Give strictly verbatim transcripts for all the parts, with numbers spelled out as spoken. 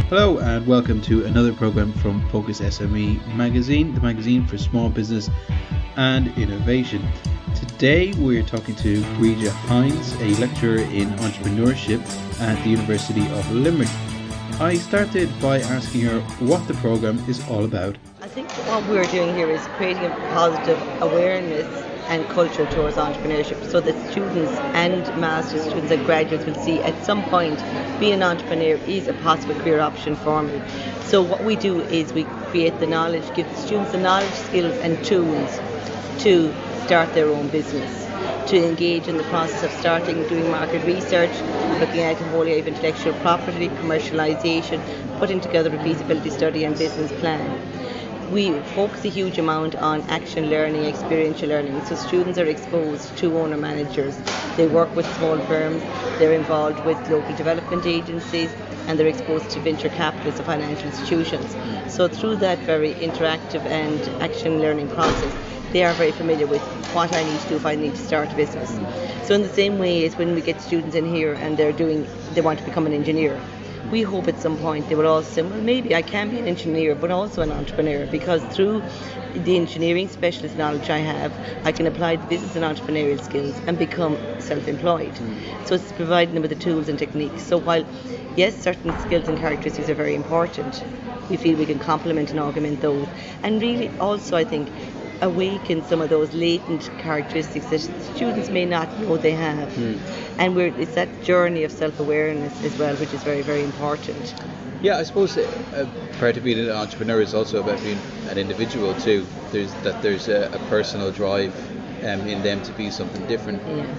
Hello and welcome to another program from Focus S M E magazine, the magazine for small business and innovation. Today we're talking to Bríde Hines, a lecturer in entrepreneurship at the University of Limerick. I started by asking her what the program is all about. I think what we're doing here is creating a positive awareness and culture towards entrepreneurship so that students and master's students and graduates will see at some point being an entrepreneur is a possible career option for me. So what we do is we create the knowledge, give the students the knowledge, skills and tools to start their own business, to engage in the process of starting, doing market research, looking at the whole area of intellectual property, commercialisation, putting together a feasibility study and business plan. We focus a huge amount on action learning, experiential learning, so students are exposed to owner managers. They work with small firms, they're involved with local development agencies, and they're exposed to venture capitalists or financial institutions. So through that very interactive and action learning process, they are very familiar with what I need to do if I need to start a business. So in the same way as when we get students in here and they're doing, they want to become an engineer, we hope at some point they will also say, well, maybe I can be an engineer but also an entrepreneur, because through the engineering specialist knowledge I have, I can apply the business and entrepreneurial skills and become self-employed. Mm. So it's providing them with the tools and techniques. So while, yes, certain skills and characteristics are very important, we feel we can complement and augment those. And really also, I think, awaken some of those latent characteristics that students may not know they have. Mm. And we're, it's that journey of self-awareness as well, which is very, very important. Yeah, I suppose uh, part of being an entrepreneur is also about being an individual too. There's that there's a, a personal drive um, in them to be something different. Yeah.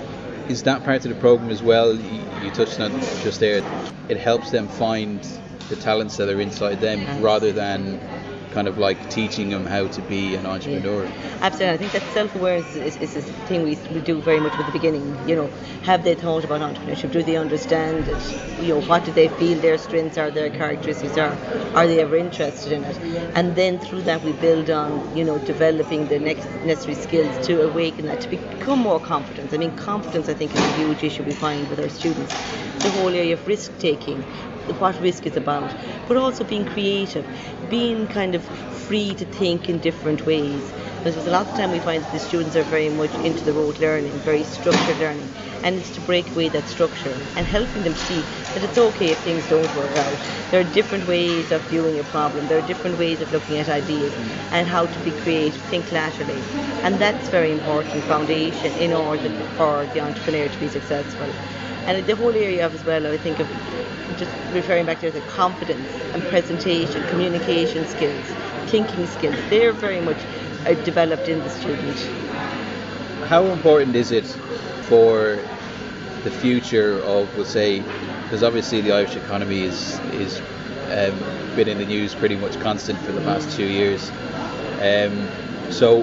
Is that part of the program as well? You, you touched on it just there. It helps them find the talents that are inside them, yes, rather than kind of like teaching them how to be an entrepreneur. Yeah, absolutely. I think that self-awareness is, is, is a thing we, we do very much at the beginning. You know, have they thought about entrepreneurship? Do they understand it? You know, what do they feel their strengths are, their characteristics are? Are they ever interested in it? And then through that we build on, you know, developing the next necessary skills to awaken that, to become more confident. I mean, confidence, I think, is a huge issue we find with our students. The whole area of risk-taking, what risk is about, but also being creative, being kind of free to think in different ways. Because a lot of the time we find that the students are very much into the rote learning, very structured learning, and it's to break away that structure and helping them see that it's okay if things don't work out. There are different ways of viewing a problem, there are different ways of looking at ideas and how to be creative, think laterally. And that's very important foundation in order for the entrepreneur to be successful. And the whole area of as well, I think of just referring back to the confidence and presentation, communication skills, thinking skills, they're very much uh, developed in the student. How important is it for the future of, we'll say, because obviously the Irish economy is is um, been in the news pretty much constant for the past two years. Um, so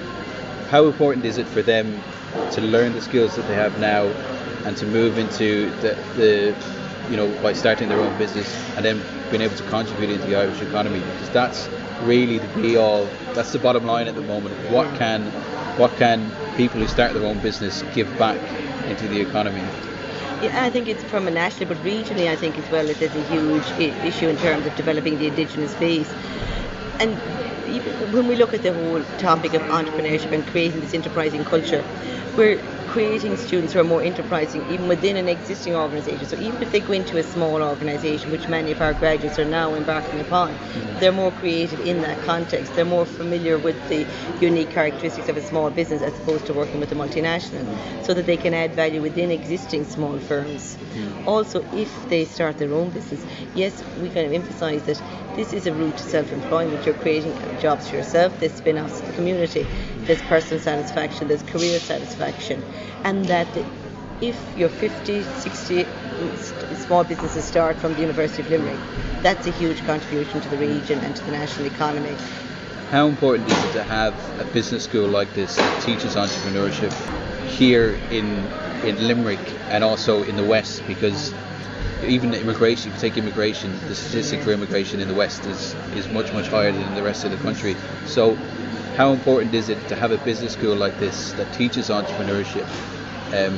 how important is it for them to learn the skills that they have now and to move into the, the, you know, by starting their own business and then being able to contribute into the Irish economy? Because that's really the be all, that's the bottom line at the moment. What can, what can people who start their own business give back into the economy? Yeah, I think it's from a national, but regionally I think as well it is a huge I- issue in terms of developing the indigenous base. And when we look at the whole topic of entrepreneurship and creating this enterprising culture, we're creating students who are more enterprising even within an existing organisation. So even if they go into a small organisation, which many of our graduates are now embarking upon, mm-hmm. they're more creative in that context. They're more familiar with the unique characteristics of a small business as opposed to working with a multinational, mm-hmm. so that they can add value within existing small firms. Mm-hmm. Also, if they start their own business, yes, we kind of emphasise that this is a route to self-employment. You're creating jobs for yourself, there's spin-offs to the community, there's personal satisfaction, there's career satisfaction, and that if you're fifty, sixty small businesses start from the University of Limerick, that's a huge contribution to the region and to the national economy. How important is it to have a business school like this that teaches entrepreneurship here in in Limerick and also in the West? Because even immigration, if you take immigration, the statistic for immigration in the West is, is much, much higher than in the rest of the country. So how important is it to have a business school like this that teaches entrepreneurship um,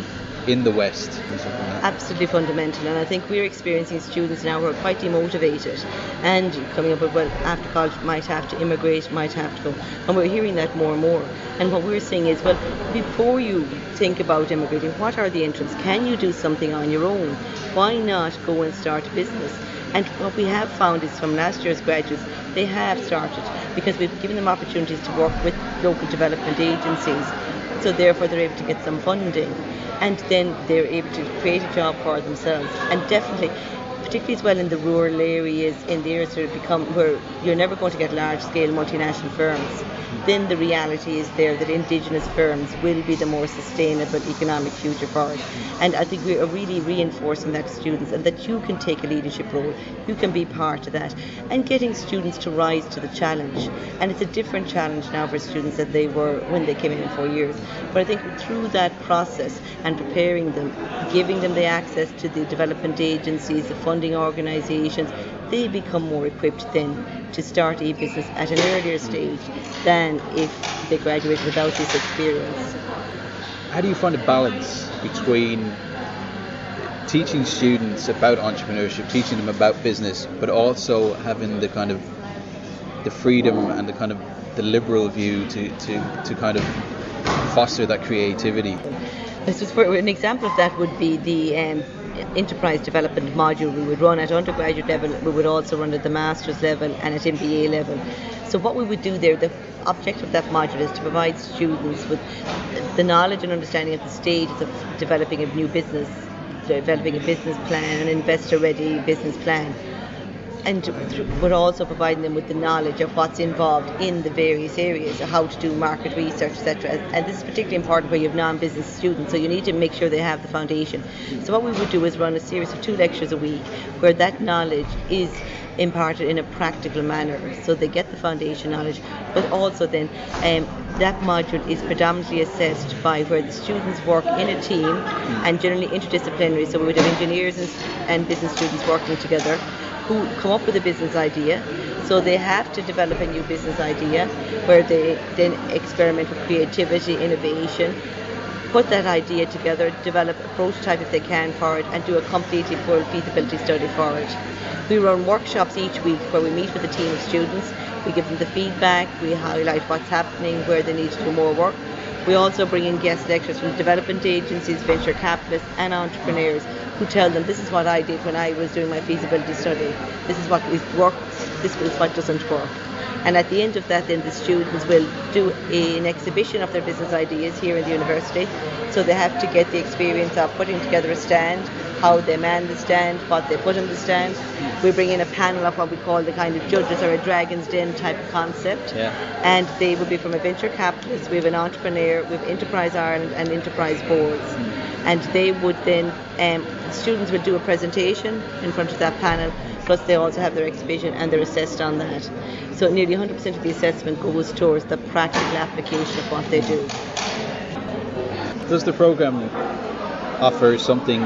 in the West? Absolutely fundamental, and I think we're experiencing students now who are quite demotivated and coming up with, well, after college might have to immigrate, might have to go, and we're hearing that more and more. And what we're saying is, well, before you think about immigrating, what are the interests? Can you do something on your own? Why not go and start a business? And what we have found is from last year's graduates, they have started because we've given them opportunities to work with local development agencies, so therefore they're able to get some funding, and then they're able to create a job for themselves. And definitely, particularly as well in the rural areas, in the areas that have become where you're never going to get large-scale multinational firms, then the reality is there that indigenous firms will be the more sustainable economic future for it. And I think we are really reinforcing that to students, and that you can take a leadership role, you can be part of that, and getting students to rise to the challenge. And it's a different challenge now for students than they were when they came in in four years. But I think through that process and preparing them, giving them the access to the development agencies, the funding organisations, they become more equipped then to start a business at an earlier stage than if they graduate without this experience. How do you find a balance between teaching students about entrepreneurship, teaching them about business, but also having the kind of the freedom and the kind of the liberal view to, to, to kind of foster that creativity? This is for an example of that would be the um, enterprise development module we would run at undergraduate level. We would also run at the master's level and at M B A level. So what we would do there, the objective of that module is to provide students with the knowledge and understanding of the stages of developing a new business, developing a business plan, an investor-ready business plan, and but also providing them with the knowledge of what's involved in the various areas, how to do market research, et cetera. And this is particularly important where you have non-business students, so you need to make sure they have the foundation. So what we would do is run a series of two lectures a week where that knowledge is imparted in a practical manner, so they get the foundation knowledge, but also then um, that module is predominantly assessed by where the students work in a team and generally interdisciplinary, so we would have engineers and, and business students working together who come up with a business idea. So they have to develop a new business idea where they then experiment with creativity, innovation, put that idea together, develop a prototype if they can for it, and do a completely full feasibility study for it. We run workshops each week where we meet with a team of students, we give them the feedback, we highlight what's happening, where they need to do more work. We also bring in guest lecturers from development agencies, venture capitalists and entrepreneurs who tell them, this is what I did when I was doing my feasibility study, this is what is works, this is what doesn't work. And at the end of that, then the students will do a, an exhibition of their business ideas here in the university. So they have to get the experience of putting together a stand, how they man the stand, what they put on the stand. We bring in a panel of what we call the kind of judges, or a Dragon's Den type of concept. Yeah. And they will be from a venture capitalist, we have an entrepreneur, we have Enterprise Ireland and Enterprise boards. Mm. And they would then, um, students would do a presentation in front of that panel, plus they also have their exhibition and they're assessed on that. So nearly one hundred percent of the assessment goes towards the practical application of what they do. Does the programme offer something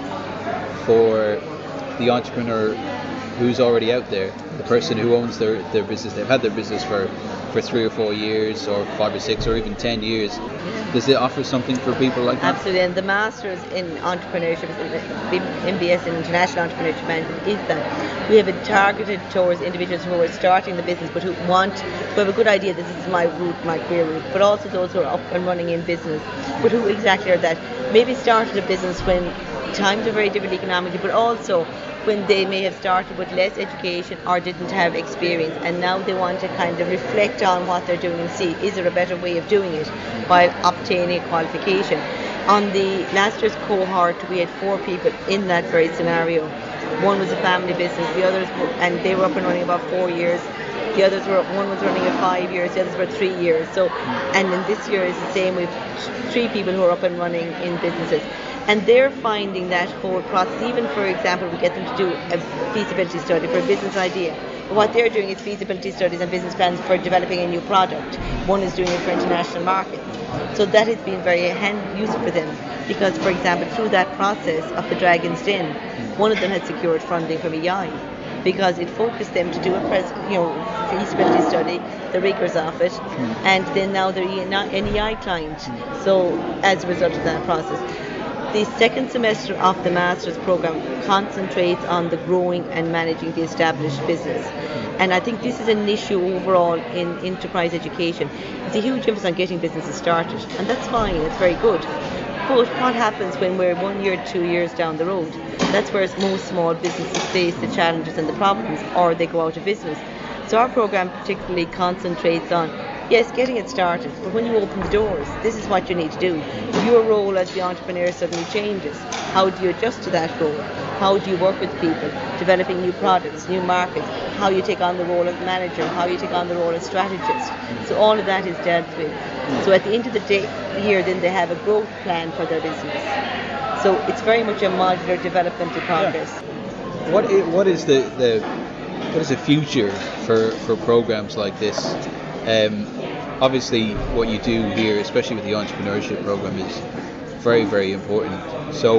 for the entrepreneur who's already out there, the person who owns their, their business, they've had their business for, for three or four years or five or six or even ten years? Yeah. Does it offer something for people like that? Absolutely, and the Masters in Entrepreneurship, M B S in International Entrepreneurship Management, is that we have it targeted towards individuals who are starting the business but who want, who have a good idea, this is my route, my career route, but also those who are up and running in business, but who exactly are that, maybe started a business when times are very different economically, but also when they may have started with less education or didn't have experience, and now they want to kind of reflect on what they're doing and see, is there a better way of doing it while obtaining a qualification. On the last year's cohort, we had four people in that very scenario. One was a family business, the others were, and they were up and running about four years. The others were, one was running at five years, the others were three years. So, and then this year is the same. We've three people who are up and running in businesses. And they're finding that whole process, even for example, we get them to do a feasibility study for a business idea. But what they're doing is feasibility studies and business plans for developing a new product. One is doing it for international markets. So that has been very hand useful for them because, for example, through that process of the Dragon's Den, one of them had secured funding from E I because it focused them to do a pres- you know, feasibility study, the rigors of it, and then now they're an E I client. So as a result of that process. The second semester of the master's program concentrates on the growing and managing the established business. And I think this is an issue overall in enterprise education. It's a huge emphasis on getting businesses started, and that's fine, it's very good. But what happens when we're one year, two years down the road? That's where most small businesses face the challenges and the problems, or they go out of business. So our program particularly concentrates on, yes, getting it started, but when you open the doors, this is what you need to do. If your role as the entrepreneur suddenly changes, how do you adjust to that role? How do you work with people, developing new products, new markets, how you take on the role of manager, how you take on the role of strategist. So all of that is dealt with. So at the end of the day, here then they have a growth plan for their business. So it's very much a modular developmental process. Yeah. What is, what is the, the what is the future for, for programs like this? Um, obviously, what you do here, especially with the entrepreneurship program, is very, very important. So,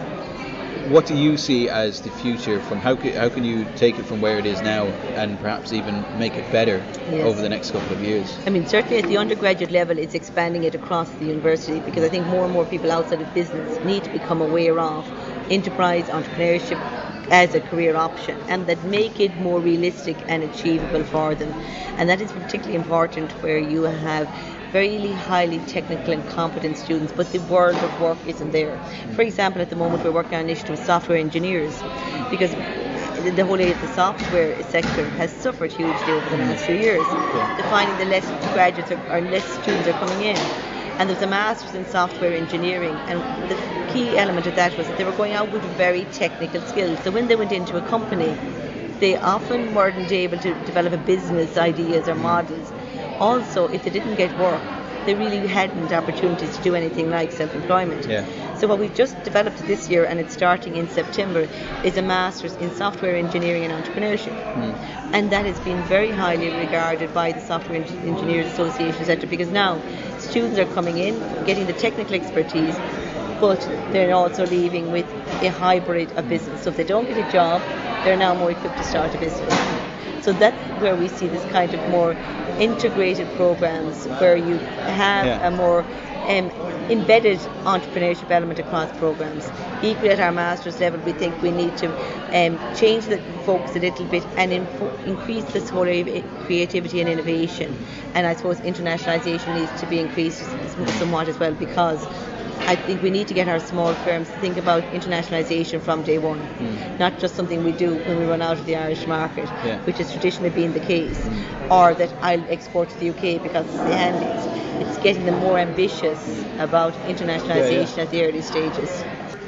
what do you see as the future? From how can, how can you take it from where it is now and perhaps even make it better yes. over the next couple of years? I mean, certainly at the undergraduate level, it's expanding it across the university, because I think more and more people outside of business need to become aware of enterprise, entrepreneurship as a career option, and that make it more realistic and achievable for them. And that is particularly important where you have very highly technical and competent students, but the world of work isn't there. For example, at the moment we're working on an initiative with software engineers, because the whole area of the software sector has suffered hugely over the last few years. They're finding that less graduates are, or less students are coming in. And there's a master's in software engineering, and the key element of that was that they were going out with very technical skills. So when they went into a company, they often weren't able to develop a business ideas or models. Also, if they didn't get work, they really hadn't opportunities to do anything like self-employment. Yeah. So what we've just developed this year, and it's starting in September, is a master's in software engineering and entrepreneurship. Mm. And that has been very highly regarded by the Software Engineers Association, et cetera, because now students are coming in, getting the technical expertise, but they're also leaving with a hybrid of business. So if they don't get a job, they're now more equipped to start a business. So that's where we see this kind of more integrated programs where you have yeah. a more um, embedded entrepreneurship element across programs. Equally at our master's level, we think we need to um, change the focus a little bit and inf- increase this whole area of creativity and innovation. And I suppose internationalization needs to be increased somewhat as well, because I think we need to get our small firms to think about internationalization from day one, mm. not just something we do when we run out of the Irish market, yeah. which has traditionally been the case, mm. or that I'll export to the U K because it's the handiest. It's getting them more ambitious about internationalization yeah, yeah. at the early stages.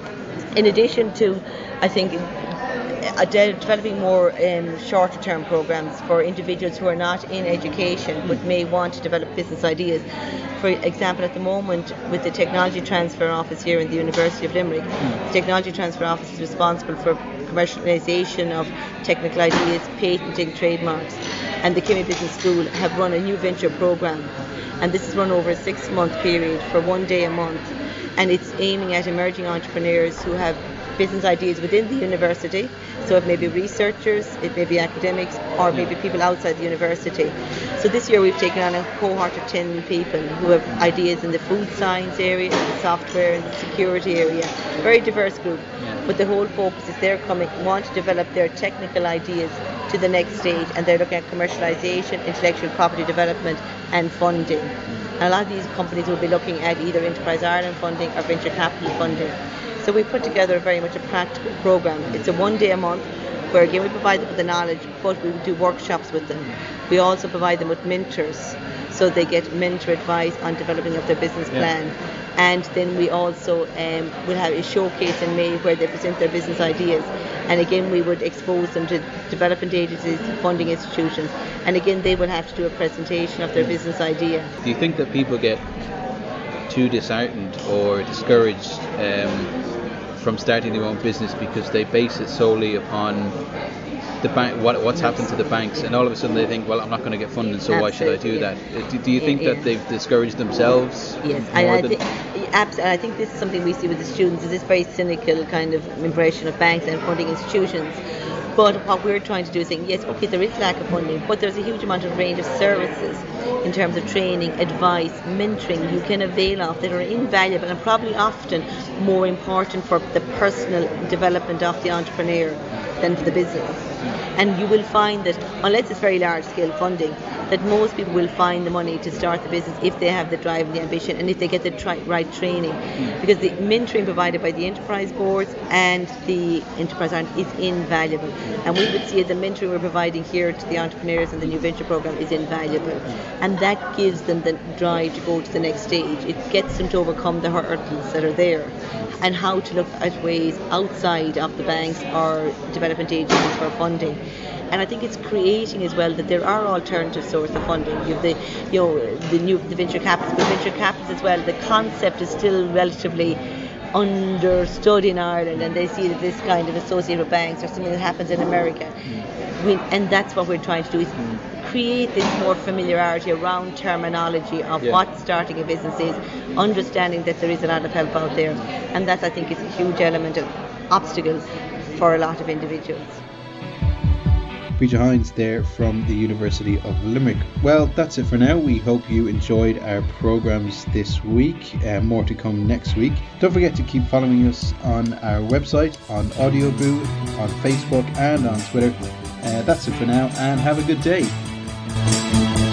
In addition to, I think, uh, de- developing more um, shorter term programs for individuals who are not in education but may want to develop business ideas. For example, at the moment with the Technology Transfer Office here in the University of Limerick, mm. the Technology Transfer Office is responsible for commercialisation of technical ideas, patenting, trademarks, and the Kimmy Business School have run a new venture program, and this is run over a six month period for one day a month, and it's aiming at emerging entrepreneurs who have business ideas within the university. So it may be researchers, it may be academics, or maybe people outside the university. So this year we've taken on a cohort of ten people who have ideas in the food science area, the software and the security area. Very diverse group. Yeah. But the whole focus is they're coming, want to develop their technical ideas to the next stage, and they're looking at commercialization, intellectual property development and funding. And a lot of these companies will be looking at either Enterprise Ireland funding or venture capital funding. So we put together very much a practical program. It's a one day a month where again we provide them with the knowledge, but we do workshops with them. We also provide them with mentors, so they get mentor advice on developing of their business plan. Yeah. And then we also um, will have a showcase in May where they present their business ideas. And again we would expose them to development agencies, funding institutions. And again they will have to do a presentation of their business idea. Do you think that people get too disheartened or discouraged um, from starting their own business because they base it solely upon the bank, what, what's yes. happened to the banks, and all of a sudden they think, well, I'm not going to get funded, so Absolutely. Why should I do that? Do, do you think yeah, that they've discouraged themselves? Yes, and I, think, absolutely, I think this is something we see with the students, is this very cynical kind of impression of banks and funding institutions. But what we're trying to do is saying, yes, okay, there is lack of funding, but there's a huge amount of range of services in terms of training, advice, mentoring you can avail of that are invaluable and probably often more important for the personal development of the entrepreneur than for the business. And you will find that unless it's very large scale funding, that most people will find the money to start the business if they have the drive and the ambition and if they get the tri- right training. Because the mentoring provided by the enterprise boards and the enterprise arm is invaluable. And we would see the mentoring we're providing here to the entrepreneurs and the New Venture program is invaluable. And that gives them the drive to go to the next stage. It gets them to overcome the hurdles that are there and how to look at ways outside of the banks or development agencies for funding. And I think it's creating as well that there are alternative sources of funding. You have the, you know, the new the venture capitals, but venture capitals as well. The concept is still relatively understood in Ireland, and they see that this kind of associated with banks or something that happens in America. We, and that's what we're trying to do is create this more familiarity around terminology of yeah. what starting a business is, understanding that there is a lot of help out there, and that I think is a huge element of obstacle for a lot of individuals. Bríde Hynes there from the University of Limerick. Well, that's it for now. We hope you enjoyed our programmes this week. Uh, more to come next week. Don't forget to keep following us on our website, on Audioboo, on Facebook and on Twitter. Uh, that's it for now, and have a good day.